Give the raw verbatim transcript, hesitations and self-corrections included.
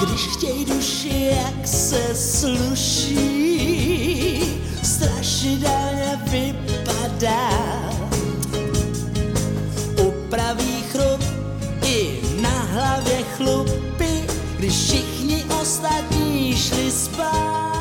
když chtěj duši, jak se sluší, strašidelně vypadá. Upraví chrup i na hlavě chlupy, když všichni ostatní šli spát.